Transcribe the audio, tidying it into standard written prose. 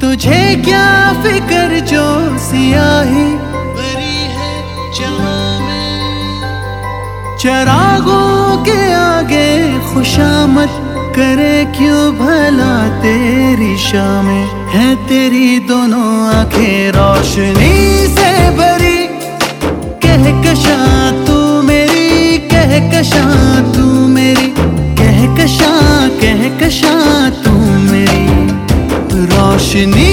तुझे क्या फिक्र जो सियाही भरी है जहां में। चरागों के आगे खुशामद करे क्यों भला तेरी शामें। है तेरी दोनों आंखें रोशनी से भरी। कहकशा तू मेरी, कहकशा तू मेरी, कहकशा कहकशा तू मेरी। रोशनी